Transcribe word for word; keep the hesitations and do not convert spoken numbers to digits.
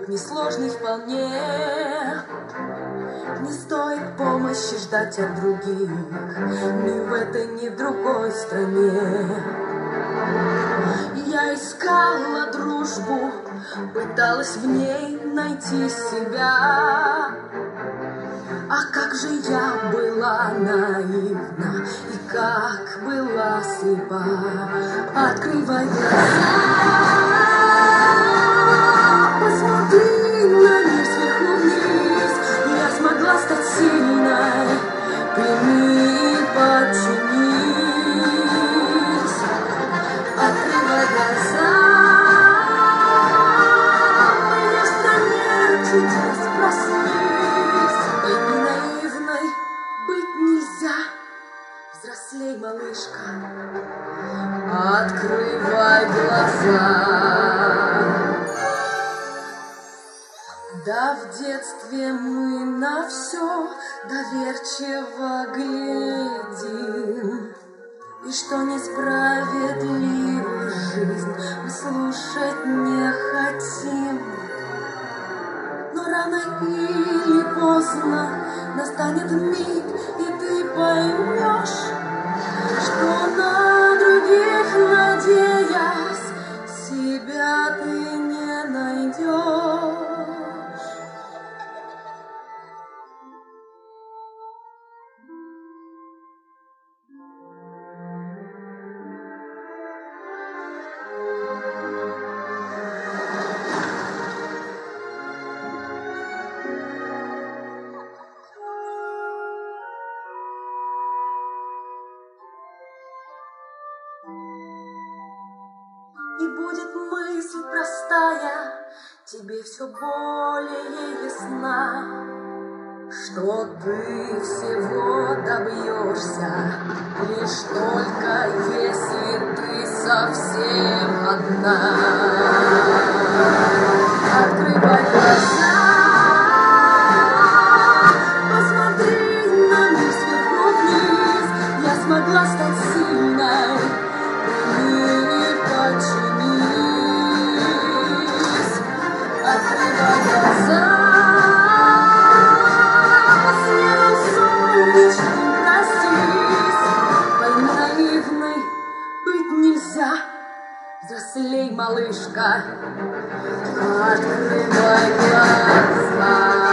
Путь несложный вполне. Не стоит помощи ждать от других, ни в этой, ни в другой стране. Я искала дружбу, пыталась в ней найти себя. А как же я была наивна и как была слепа. Открывай глаза, посмотри на мир сверху вниз. Я смогла стать сильной, прими и подчинись. Открывай глаза, мы не в стране чудес, проснись. Быть не наивной, быть нельзя. Взрослей, малышка, открывай глаза. Да, в детстве мы на все доверчиво глядим, и что несправедлива жизнь, мы слушать не хотим. Но рано или поздно настанет миг, и ты поймешь, что на других надеясь себя ты не найдешь. И будет мысль простая, тебе все более ясна, что ты всего добьешься, лишь только если ты совсем одна. Открывай глаза, посмотри на мир сверху вниз. Я смогла стать сильной, подчинись. Открывай глаза, с небом солнечным простись. Пойми, наивной быть нельзя. Взрослей, малышка, открывай глаза.